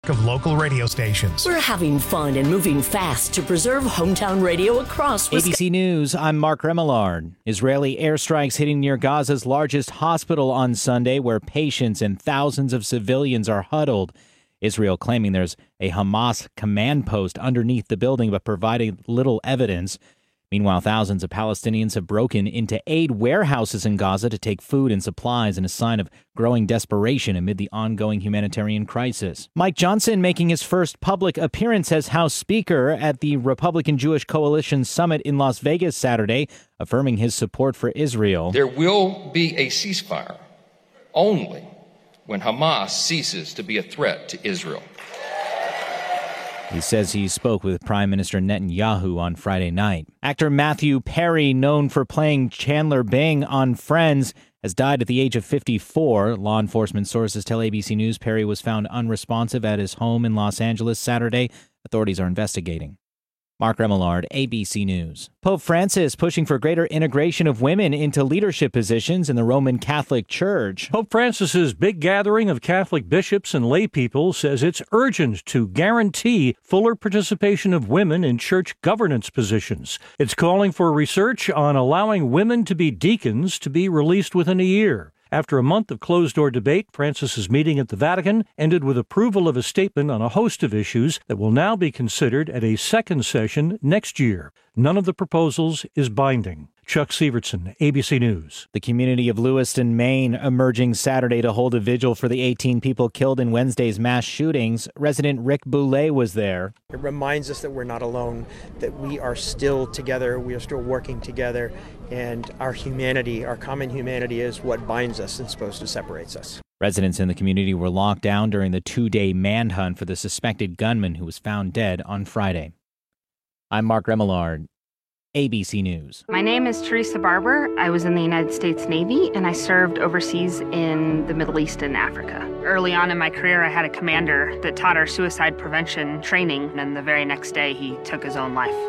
of local radio stations. We're having fun and moving fast to preserve hometown radio across Wisconsin. ABC News, I'm Mark Remillard. Israeli airstrikes hitting near Gaza's largest hospital on Sunday, where patients and thousands of civilians are huddled. Israel claiming there's a Hamas command post underneath the building, but providing little evidence. Meanwhile, thousands of Palestinians have broken into aid warehouses in Gaza to take food and supplies in a sign of growing desperation amid the ongoing humanitarian crisis. Mike Johnson making his first public appearance as House Speaker at the Republican Jewish Coalition Summit in Las Vegas Saturday, affirming his support for Israel. There will be a ceasefire only when Hamas ceases to be a threat to Israel. He says he spoke with Prime Minister Netanyahu on Friday night. Actor Matthew Perry, known for playing Chandler Bing on Friends, has died at the age of 54. Law enforcement sources tell ABC News Perry was found unresponsive at his home in Los Angeles Saturday. Authorities are investigating. Mark Remillard, ABC News. Pope Francis pushing for greater integration of women into leadership positions in the Roman Catholic Church. Pope Francis's big gathering of Catholic bishops and lay people says it's urgent to guarantee fuller participation of women in church governance positions. It's calling for research on allowing women to be deacons to be released within a year. After a month of closed-door debate, Francis's meeting at the Vatican ended with approval of a statement on a host of issues that will now be considered at a second session next year. None of the proposals is binding. Chuck Sievertson, ABC News. The community of Lewiston, Maine, emerging Saturday to hold a vigil for the 18 people killed in Wednesday's mass shootings. Resident Rick Boulay was there. It reminds us that we're not alone, that we are still together, we are still working together, and our humanity, our common humanity, is what binds us and supposed to separate us. Residents in the community were locked down during the two-day manhunt for the suspected gunman who was found dead on Friday. I'm Mark Remillard, ABC News. My name is Teresa Barber. I was in the United States Navy, and I served overseas in the Middle East and Africa. Early on in my career, I had a commander that taught our suicide prevention training, and the very next day, he took his own life.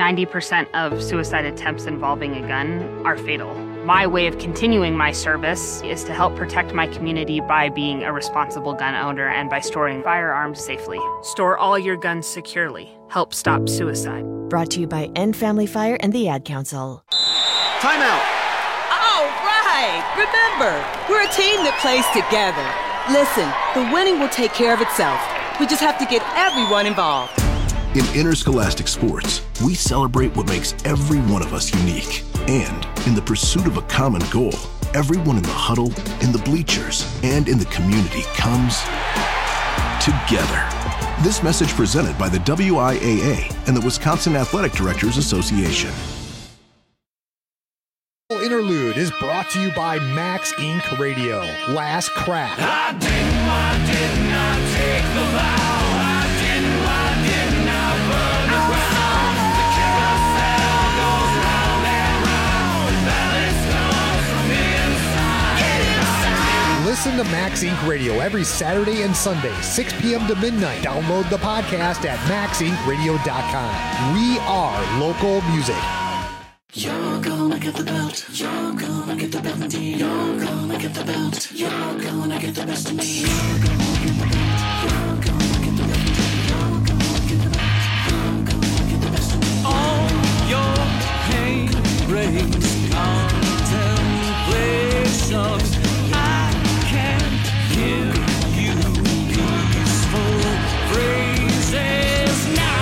90% of suicide attempts involving a gun are fatal. My way of continuing my service is to help protect my community by being a responsible gun owner and by storing firearms safely. Store all your guns securely. Help stop suicide. Brought to you by End Family Fire and the Ad Council. Timeout! All right! Remember, we're a team that plays together. Listen, the winning will take care of itself. We just have to get everyone involved. In interscholastic sports, we celebrate what makes every one of us unique. And in the pursuit of a common goal, everyone in the huddle, in the bleachers, and in the community comes together. This message presented by the WIAA and the Wisconsin Athletic Directors Association. Interlude is brought to you by Max Inc. Radio. Last Crack. I did not take the vow. I did not burn the ground. The carousel goes round and round. Balance comes from inside. Listen to Max Inc. Radio every Saturday and Sunday, 6 p.m. to midnight. Download the podcast at maxincradio.com. We are local music. You're gonna get the belt. You're gonna get the belt indeed. You're gonna get the belt. You're gonna get the best of me. You're gonna get the belt. You're gonna get the belt indeed. You're gonna get the belt. You're gonna get the best of me. All your pain brings contemplation. I can't give you peaceful phrases now.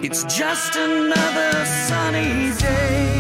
It's just another sunny day.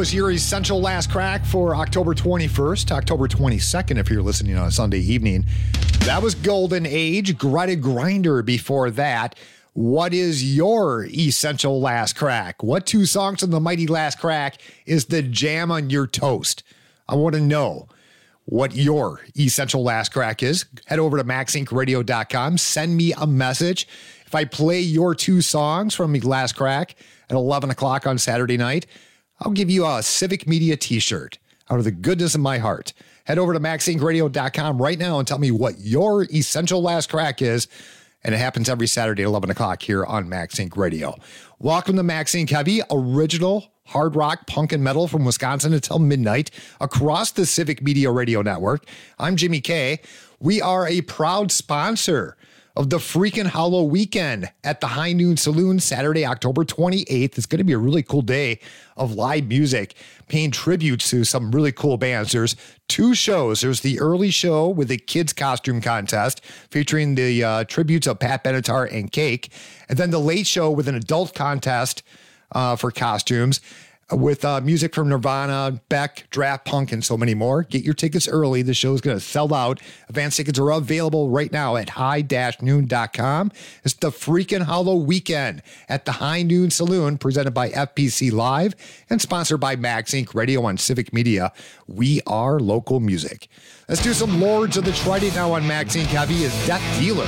was your Essential Last Crack for October 21st, October 22nd, if you're listening on a Sunday evening. That was Golden Age, Greta Grinder before that. What is your Essential Last Crack? What two songs from the mighty Last Crack is the jam on your toast? I want to know what your Essential Last Crack is. Head over to maxincradio.com. Send me a message. If I play your two songs from the Last Crack at 11 o'clock on Saturday night, I'll give you a Civic Media t-shirt out of the goodness of my heart. Head over to maxincradio.com right now and tell me what your Essential Last Crack is. And it happens every Saturday at 11 o'clock here on Max Inc. Radio. Welcome to Max Inc. Heavy, original hard rock, punk, and metal from Wisconsin until midnight across the Civic Media Radio Network. I'm Jimmy K. We are a proud sponsor of the Freakin' Hollow Weekend at the High Noon Saloon, Saturday, October 28th. It's going to be a really cool day of live music, paying tributes to some really cool bands. There's two shows. There's the early show with the kids costume contest featuring the tributes of Pat Benatar and Cake. And then the late show with an adult contest for costumes with music from Nirvana, Beck, Draft Punk, and so many more. Get your tickets early. The show is going to sell out. Advance tickets are available right now at high-noon.com. It's the Freakin' Hollow Weekend at the High Noon Saloon, presented by FPC Live and sponsored by Max Inc. Radio on Civic Media. We are local music. Let's do some Lords of the Trident now on Max Inc. Heavy is Death Dealer.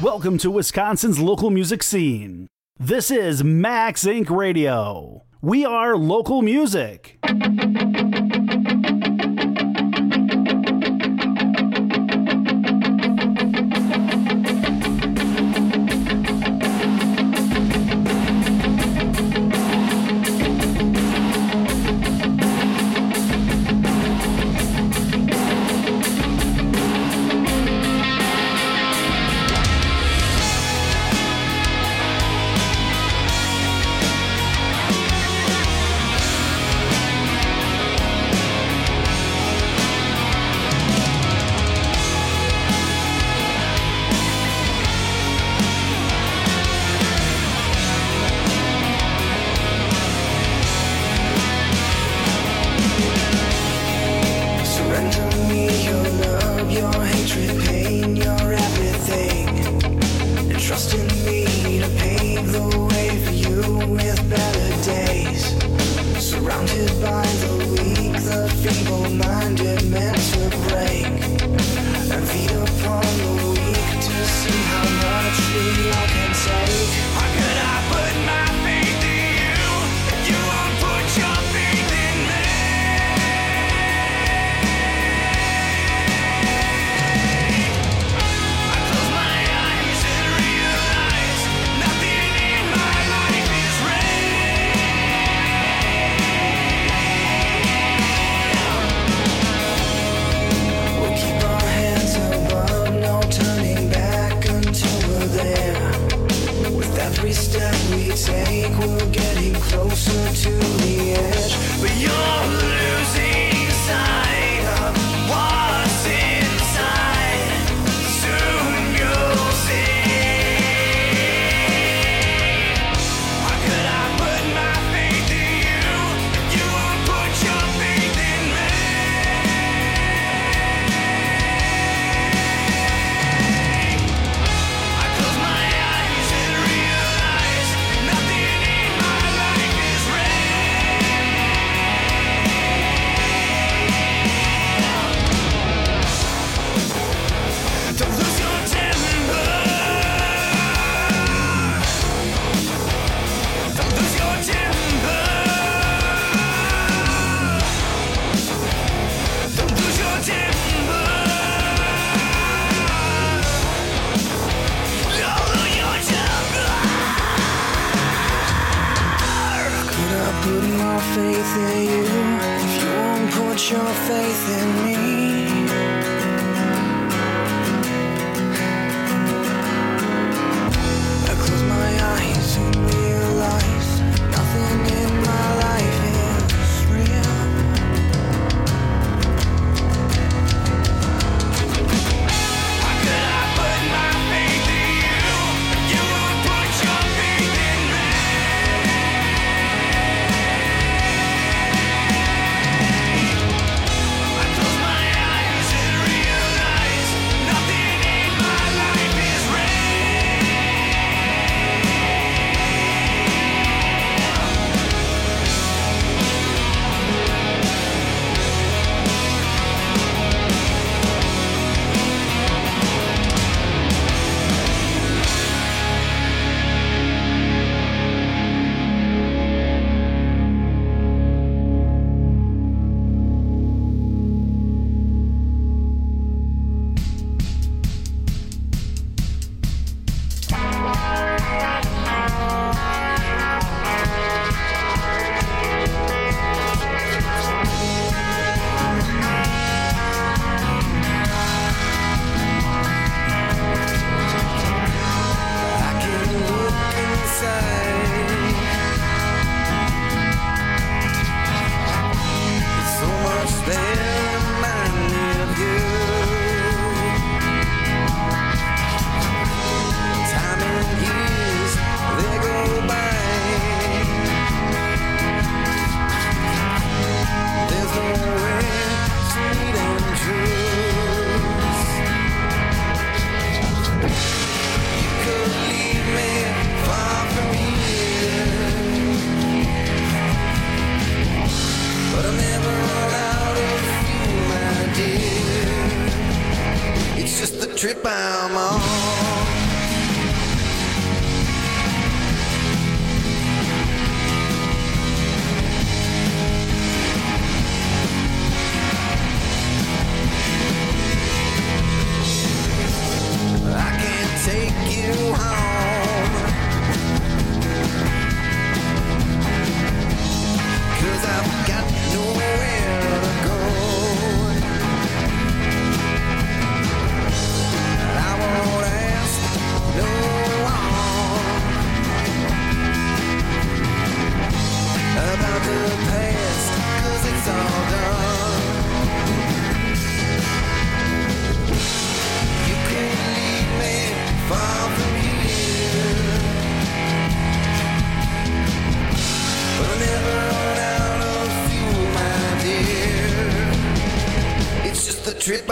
Welcome to Wisconsin's local music scene. This is Max Inc. Radio. We are local music. My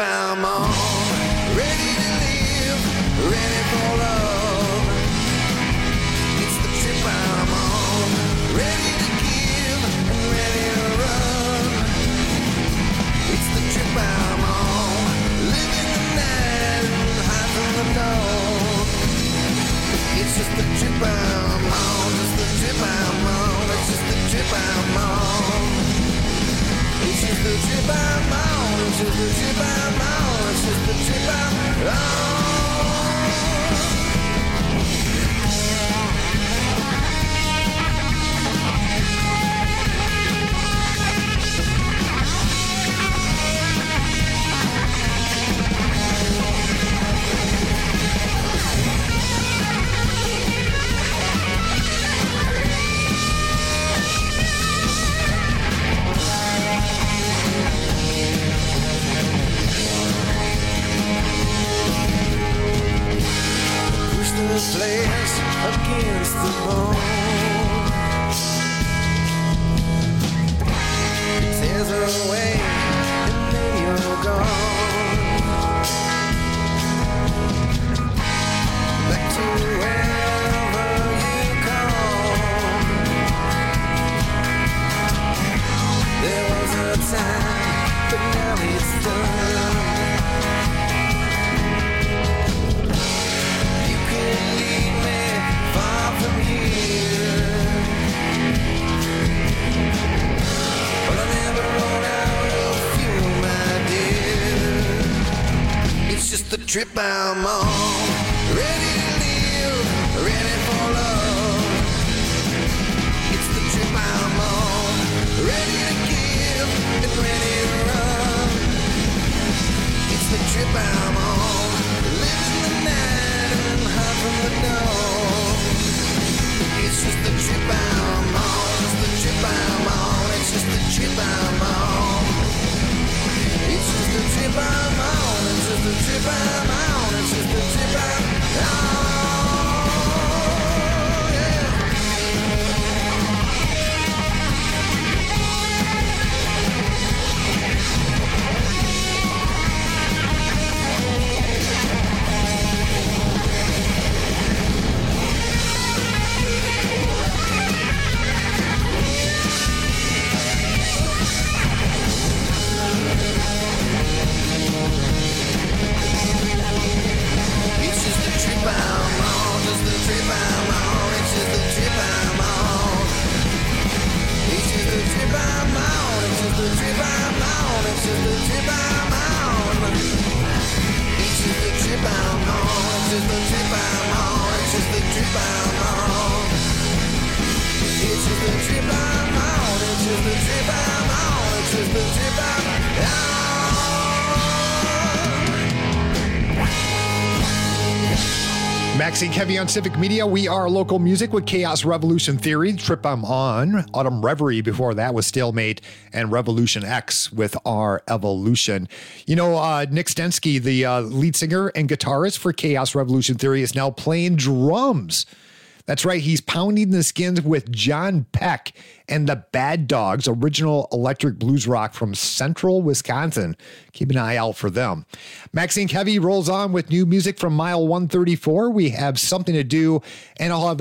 I'm on. Ready to live, ready for love. It's the trip I'm on. Ready to give and ready to run. It's the trip I'm on. Living the night and high from the dawn. It's just the trip I'm on. Just the trip I'm on. It's just the trip I'm on. It's just the trip I'm on. It's just the trip I'm on. It's just the trip I'm on. The flesh against the bone. It tears her away and then you're gone. Back to wherever you come. There was a time, but now it's done. Just the trip I'm on. Ready to live, ready for love. It's the trip I'm on. Ready to give and ready to run. It's the trip I'm on. Living the night and high from the dawn. It's just the trip I'm on. It's the trip I'm on. It's just the trip I'm on. It's just the trip I'm on. It's just the trip I'm on. It's just the trip I'm on. Yeah. Maxine Kevy on Civic Media. We are local music with Chaos Revolution Theory. Trip I'm on. Autumn Reverie before that was Stalemate, and Revolution X with Our Evolution. You know, Nick Stensky, the lead singer and guitarist for Chaos Revolution Theory, is now playing drums. That's right. He's pounding the skins with John Peck and the Bad Dogs, original electric blues rock from central Wisconsin. Keep an eye out for them. Maxine Kevy rolls on with new music from Mile 134. We have Something to Do, and I'll have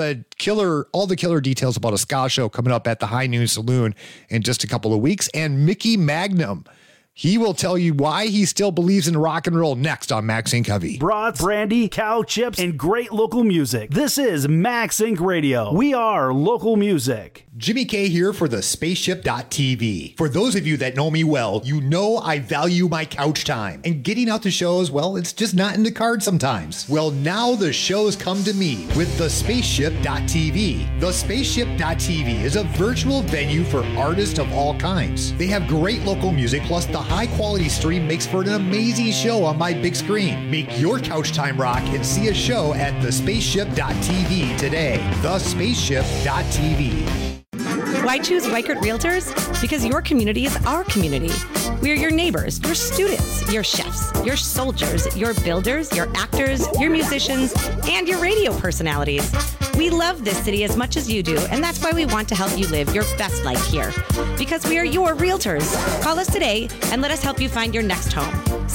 all the killer details about a ska show coming up at the High Noon Saloon in just a couple of weeks. And Mickey Magnum, he will tell you why he still believes in rock and roll next on Max Inc. Heavy. Brats, brandy, cow chips, and great local music. This is Max Inc. Radio. We are local music. Jimmy K here for the Spaceship.tv. For those of you that know me well, you know I value my couch time. And getting out to shows, well, it's just not in the cards sometimes. Well, now the shows come to me with the Spaceship.tv. The Spaceship.tv is a virtual venue for artists of all kinds. They have great local music, plus the high-quality stream makes for an amazing show on my big screen. Make your couch time rock and see a show at thespaceship.tv today. Thespaceship.tv. Why choose Weichert Realtors? Because your community is our community. We are your neighbors, your students, your chefs, your soldiers, your builders, your actors, your musicians, and your radio personalities. We love this city as much as you do, and that's why we want to help you live your best life here. Because we are your realtors. Call us today and let us help you find your next home.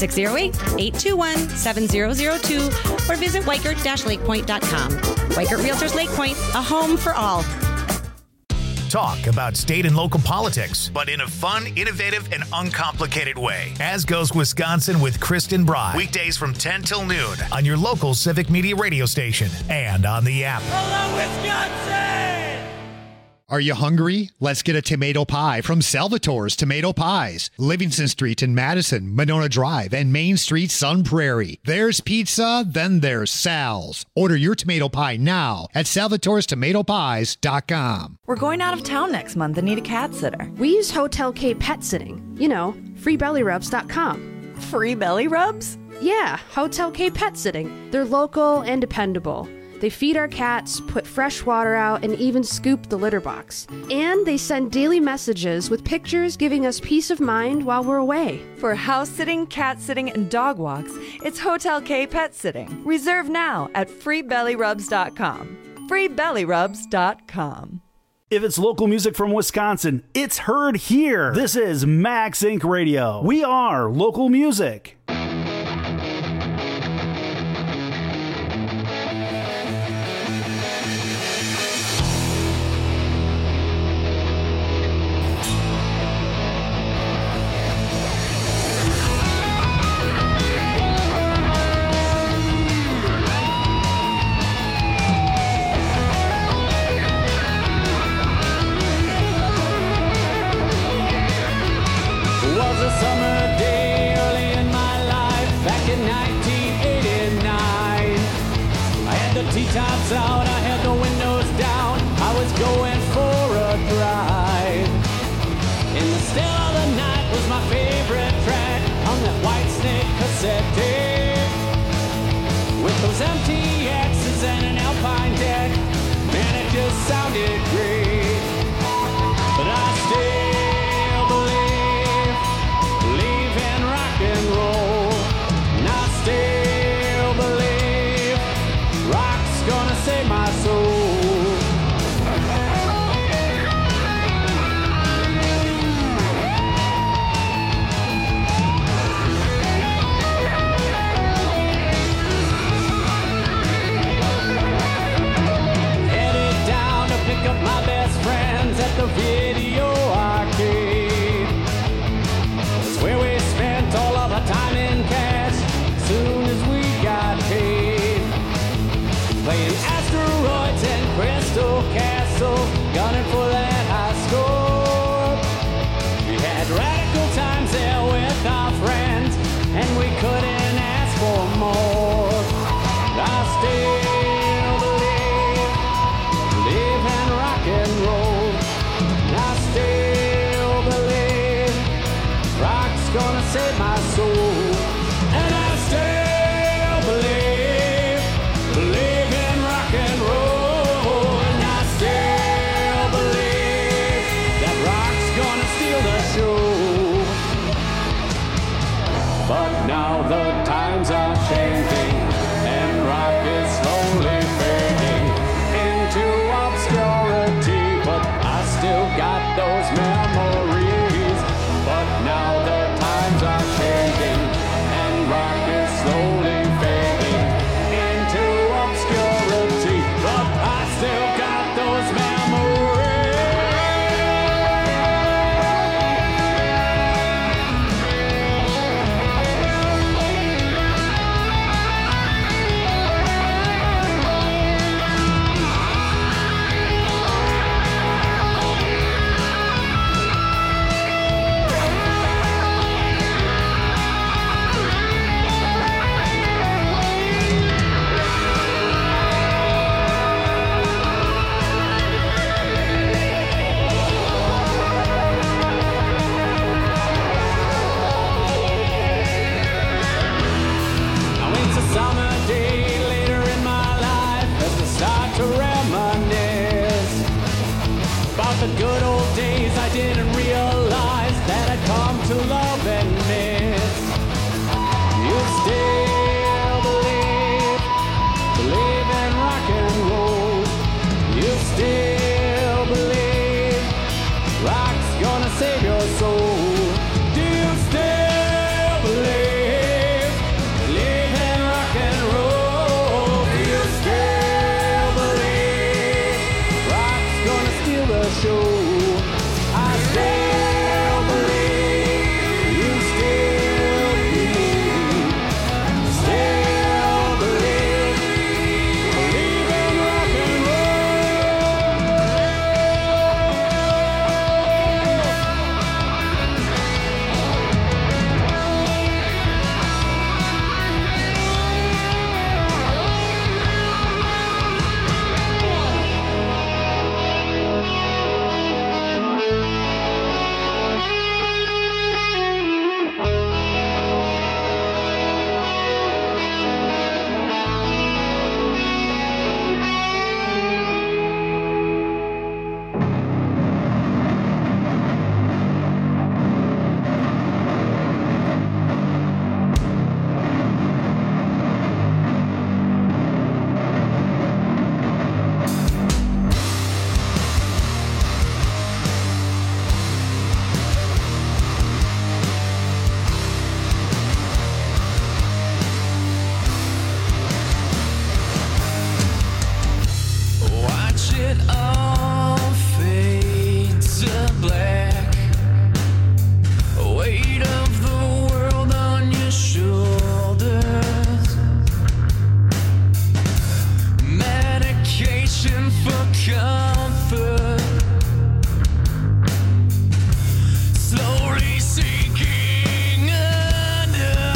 608-821-7002 or visit Weichert-LakePoint.com. Weichert Realtors Lake Point, a home for all. Talk about state and local politics, but in a fun, innovative, and uncomplicated way. As Goes Wisconsin with Kristen Bry. Weekdays from 10 till noon on your local Civic Media radio station and on the app. Hello, Wisconsin! Are you hungry? Let's get a tomato pie from Salvatore's Tomato Pies. Livingston Street in Madison, Monona Drive, and Main Street, Sun Prairie. There's pizza, then there's Sal's. Order your tomato pie now at salvatorestomatopies.com. We're going out of town next month and need a cat sitter. We use Hotel K Pet Sitting. You know, freebellyrubs.com. Free belly rubs? Yeah, Hotel K Pet Sitting. They're local and dependable. They feed our cats, put fresh water out, and even scoop the litter box. And they send daily messages with pictures giving us peace of mind while we're away. For house sitting, cat sitting, and dog walks, it's Hotel K Pet Sitting. Reserve now at freebellyrubs.com. freebellyrubs.com. If it's local music from Wisconsin, it's heard here. This is Max Inc. Radio. We are local music. Tops out, I had the windows down, I was going for a drive. In the still of the night was my favorite track on that White Snake cassette tape. With those empty X's and an Alpine deck, man, it just sounded great. But I still believe in rock and roll. And I still believe rock's gonna save my soul. Headed down to pick up my best friends at the video arcade. It's where we spent all of our time in cash soon as we got paid. Playing asteroids and Crystal Castle, gunning for that high score. We had radical times there with our friends, and we couldn't ask for more. I still believe in rock and roll. And I still believe rock's gonna save my soul. And I still believe in rock and roll. And I still believe for comfort, slowly sinking under.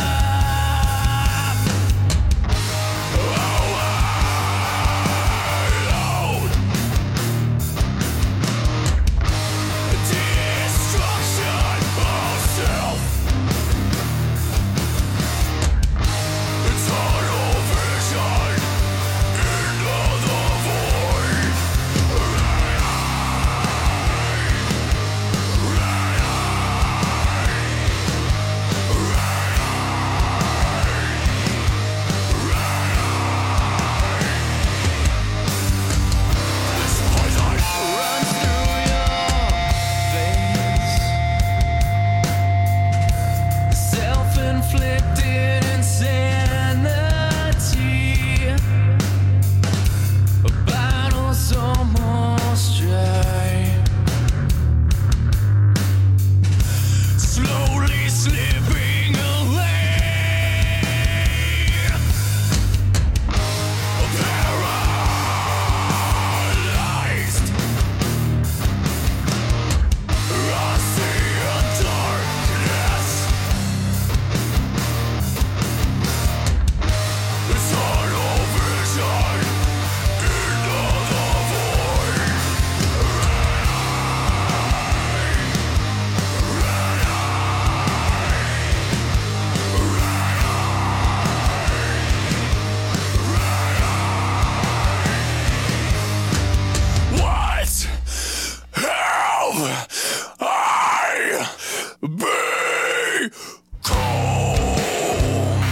Self-inflicted insanity, a battle's almost dry, slowly slipping away, paralyzed. I see a darkness. It's tunnel vision into the void. What have I become?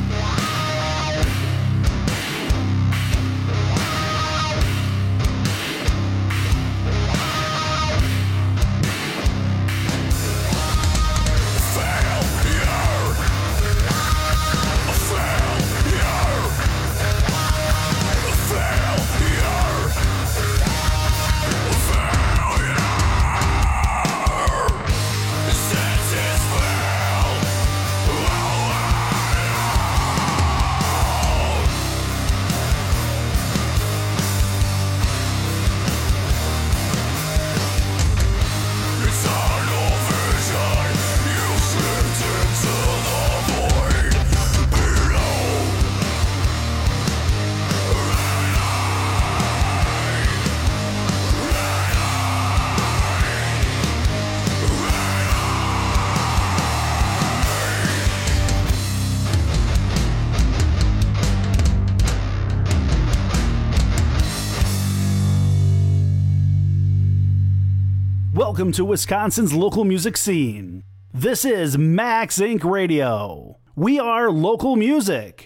Welcome to Wisconsin's local music scene. This is Max Inc. Radio. We are local music.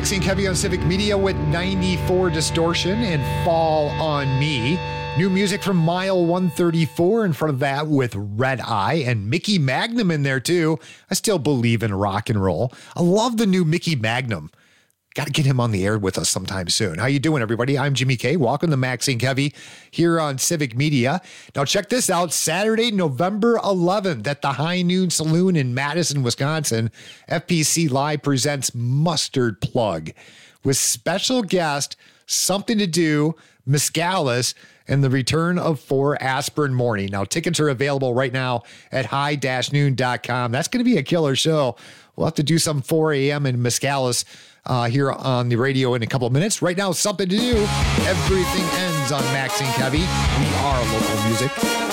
Maxine Kevy on Civic Media with 94 Distortion and Fall on Me. New music from Mile 134 in front of that with Red Eye and Mickey Magnum in there too. I still believe in rock and roll. I love the new Mickey Magnum. Got to get him on the air with us sometime soon. How you doing, everybody? I'm Jimmy K. Welcome to Maxine Kevy here on Civic Media. Now check this out. Saturday, November 11th at the High Noon Saloon in Madison, Wisconsin, FPC Live presents Mustard Plug with special guest Something to Do, Mescalis, and the return of 4 Aspirin Morning. Now tickets are available right now at high-noon.com. That's going to be a killer show. We'll have to do some 4 a.m. in Mescalis here on the radio in a couple of minutes. Right now, Something to Do. Everything ends on Maxine Kevy. We are local music.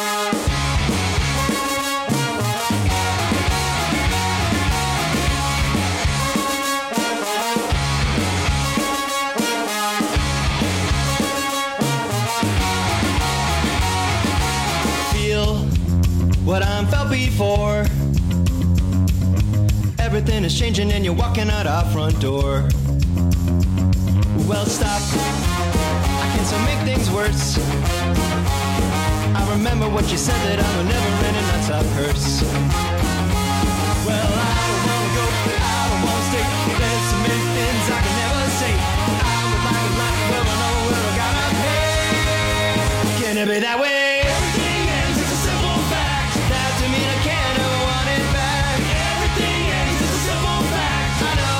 Feel what I'm felt before. Everything is changing and you're walking out our front door. Well, stop. I can still make things worse. I remember what you said, that I'm a never-ending non-stop curse. Well, I don't wanna go, I don't wanna stay. There's so many things I can never say. I would like a life where I know where I gotta pay. Can it be that way? Everything ends, it's a simple fact. That to me I can't ever want it back. Everything ends, it's a simple fact. I know.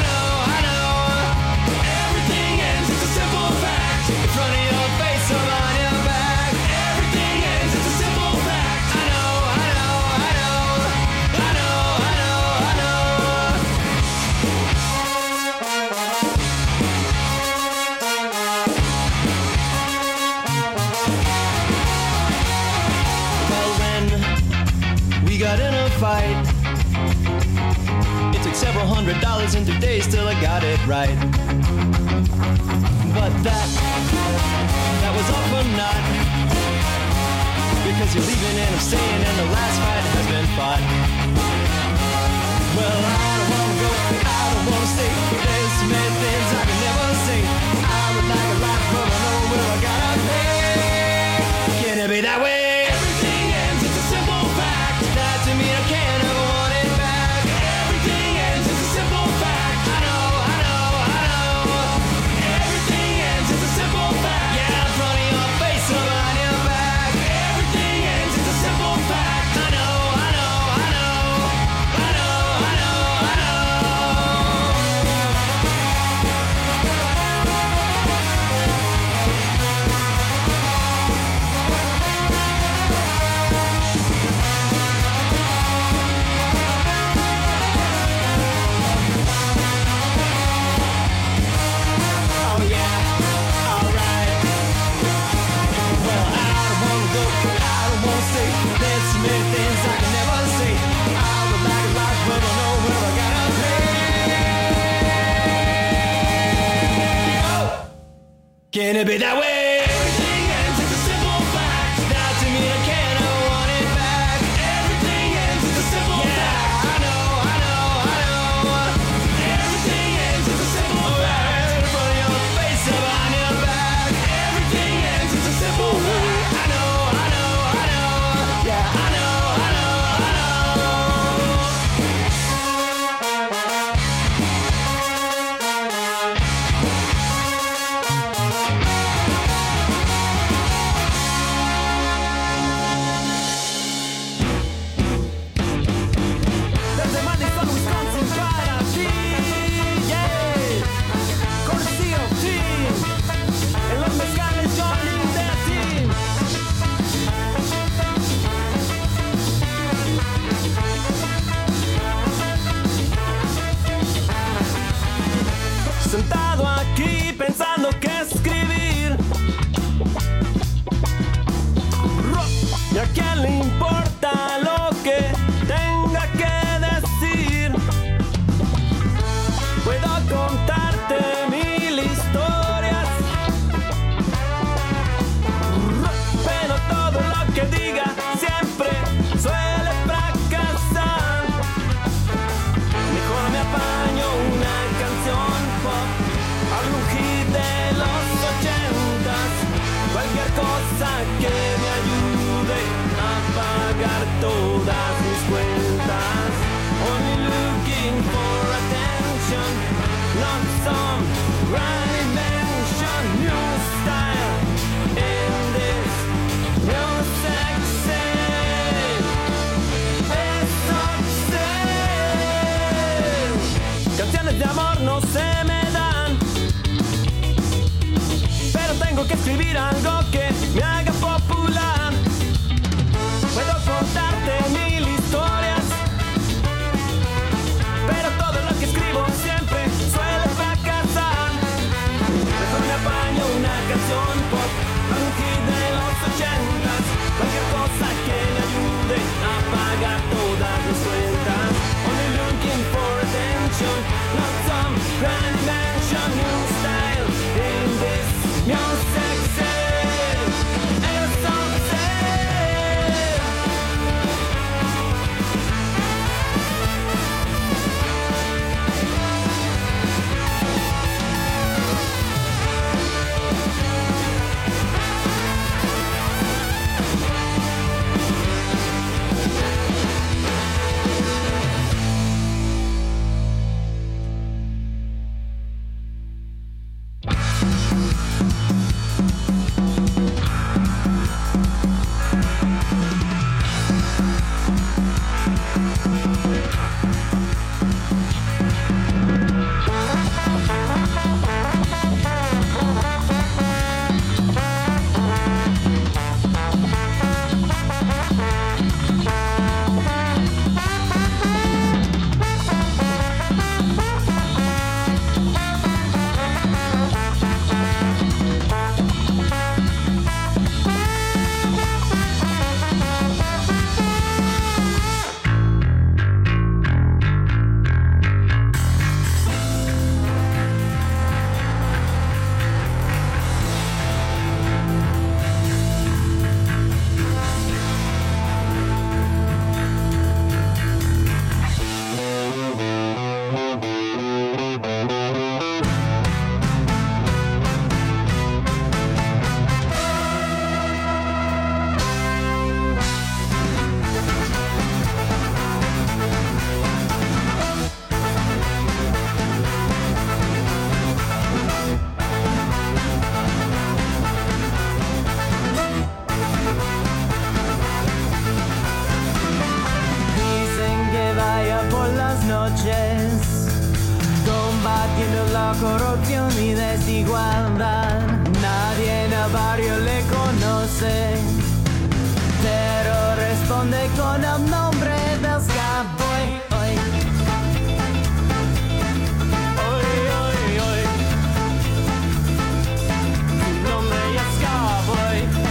Everything ends, it's a simple fact. In front of your face or on your back. Everything ends, it's a simple fact. I know. Well, when we got in a fight, it took several $100s and 2 days till I got it right. But that was all for naught, because you're leaving and I'm staying and the last fight has been fought. Well, I don't wanna go, I don't wanna stay. There's so many things I can never say. I would like a life, but I know where I gotta pay. Can it be that way? Everything ends, it's a simple fact. That to me I can't ever want it back. Everything ends, it's a simple fact. I know. Everything ends, it's a simple fact. Yeah, in front of your face or on your back. Everything ends, it's a simple fact. I know. Can it be that way? Everything ends, it's a simple fact. Now to me I can't ever want it back. Everything ends, it's a simple fact. I know. Everything ends, it's a simple fact. In front of your face or on your back. Everything ends, it's a simple fact. I know. Yeah, I know. que me ayude a pagar todas mis cuentas. Only looking for attention, not some grand invention, new style in this new sex scene. Canciones de amor no se me dan, pero tengo que escribir algo que me haga popular. Puedo contarte 1000 historias, pero todo lo que escribo siempre suele fracasar. Mejor me apaño una canción pop, un hit de los 80s, cualquier cosa que me ayude a pagar todas mis cuentas. Only looking for attention, not some grand mansion, new style in this music scene. And something. combatiendo la corrupción y desigualdad. Nadie en el barrio le conoce, pero responde con el nombre del Scaboy. Su nombre es Scaboy.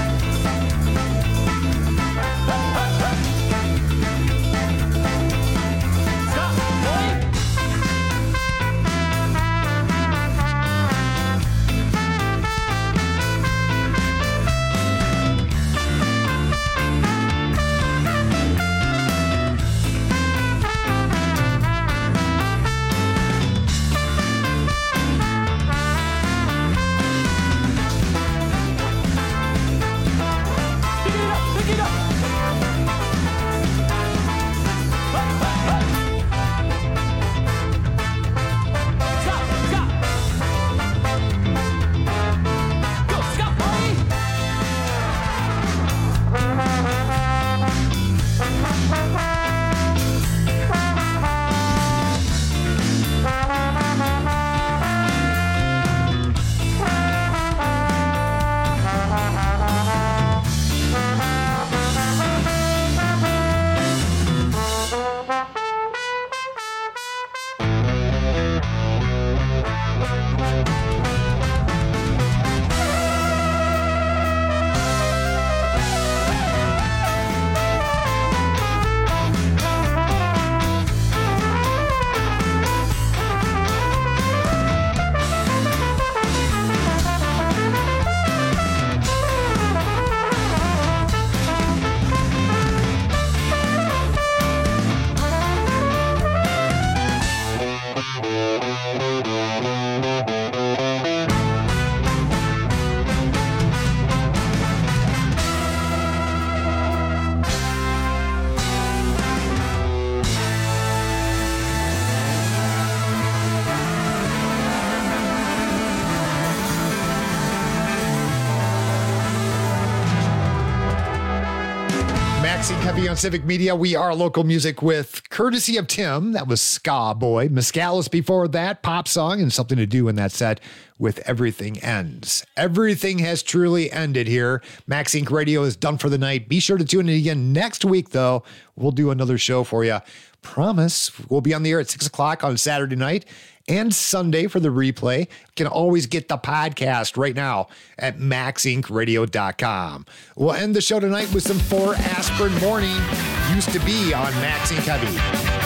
Maxine Heavy on Civic Media. We are local music with courtesy of Tim. That was Ska Boy. Mescalis before that, pop song, and something to do in that set with Everything Ends. Everything has truly ended here. Max Inc. Radio is done for the night. Be sure to tune in again next week, though. We'll do another show for you. Promise. We'll be on the air at 6 o'clock on Saturday night and Sunday for the replay. You can always get the podcast right now at maxincradio.com. We'll end the show tonight with some 4 Aspirin Morning. Used to be on Max Inc. Heavy.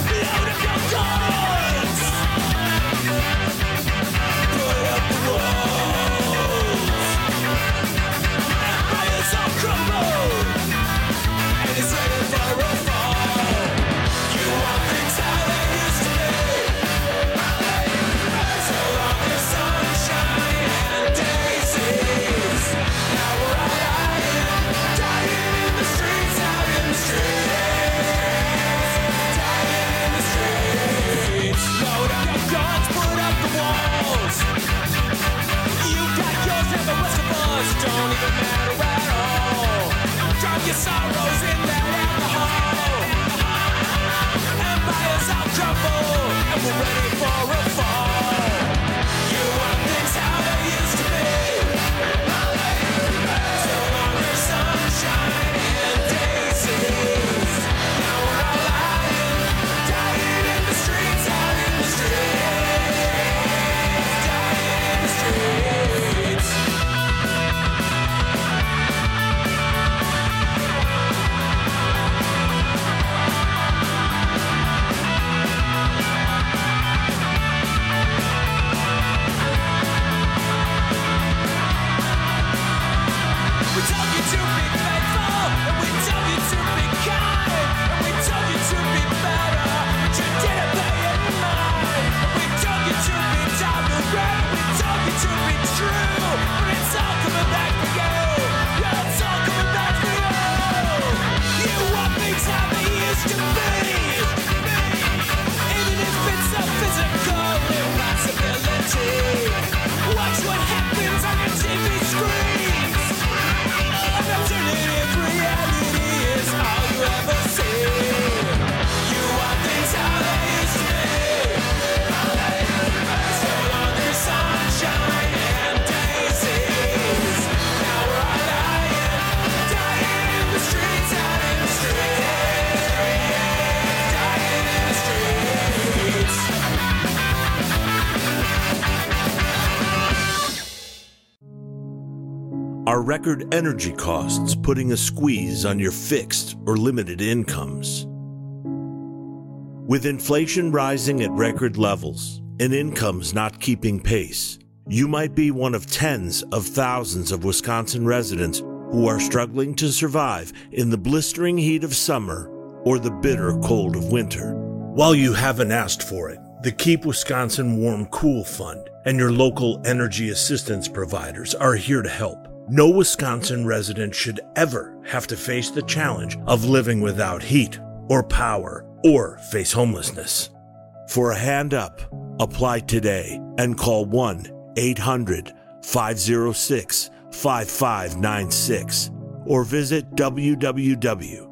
Don't even matter at all. Drop your sorrows in that alcohol. Empires all crumble, and we're ready for a fall. You want things how they used to be. So long as sunshine and daisies. Now we're all lying, dying in the streets, out in the streets, dying in the streets. We tell you to be faithful, and we tell you to be kind, and we tell you to be better, but you didn't pay any mind. And we tell you to be tolerant, we tell you to be true, but it's all coming back for you. Yeah, it's all coming back for you. You want things how they used to be, even if it's a physical impossibility. Watch what happens on your TV screens. Alternative reality is all you ever see. You want things how they used to be. So long as sunshine and daisies. Now we're all dying in the streets, out in the streets, dying in the streets. Are record energy costs putting a squeeze on your fixed or limited incomes? With inflation rising at record levels and incomes not keeping pace, you might be one of tens of thousands of Wisconsin residents who are struggling to survive in the blistering heat of summer or the bitter cold of winter. While you haven't asked for it, the Keep Wisconsin Warm Cool Fund and your local energy assistance providers are here to help. No Wisconsin resident should ever have to face the challenge of living without heat or power or face homelessness. For a hand up, apply today and call 1-800-506-5596 or visit www